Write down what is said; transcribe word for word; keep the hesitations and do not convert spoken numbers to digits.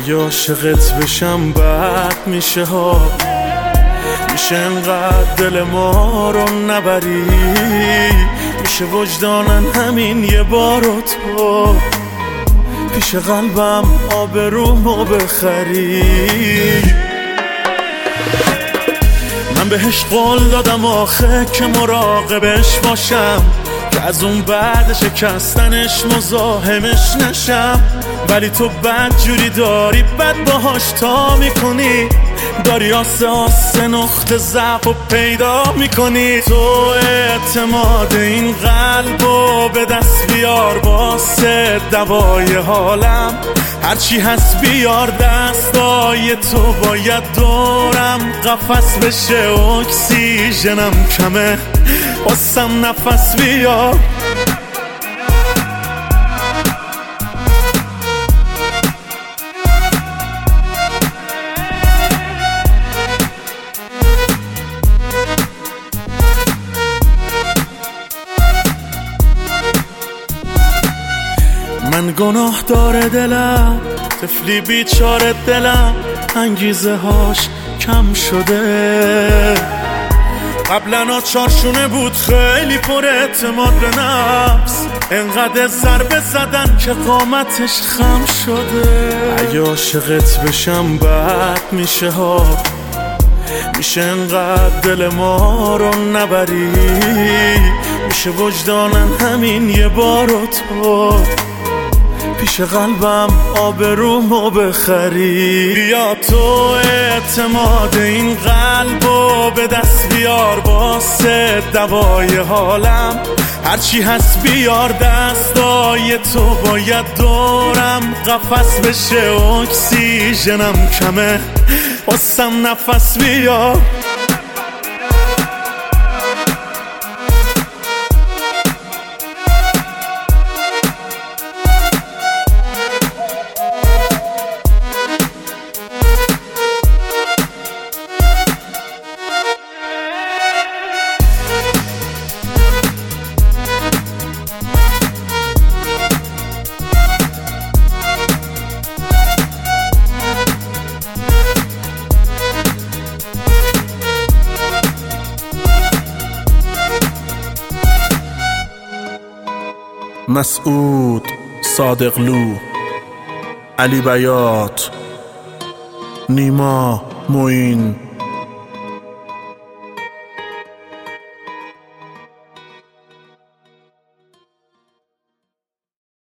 اگه عاشقت بشم بد میشه ها، میشه انقدر دل ما رو نبری، میشه وجدانن همین یه بارو تو پیش قلبم آبرومو بخری. من بهش قول دادم آخه که مراقبش باشم، که از اون بعد شکستنش مزاحمش نشم، ولی تو بد جوری داری بد باهاش تا میکنی، داری آسه آسه نقطه ضعف و پیدا میکنی. تو اعتماد این قلبو به دست بیار واسه دوای حالم، هرچی هست بیار دستای تو، باید دورم قفس بشه اکسیژنم کمه واسم نفس بیار. من گناه داره دلم، طفلی بیچاره دلم، انگیزه هاش کم شده. قبلا چارشونه بود خیلی پر اعتماد به نفس، انقدر ضربه زدن که قامتش خم شده. اگه عاشقت بشم بد میشه ها، میشه انقدر دل ما رو نبری، میشه وجدانن همین یه بارو تو پیش قلبم آبرومو بخری. بیا تو اعتماد این قلبو به دست بیار واسه دوای حالم، هرچی هست بیار دستای تو، باید دورم قفس بشه اکسیژنم کمه واسم نفس بیار. مسعود صادقلو، علی بیات، نیما موین.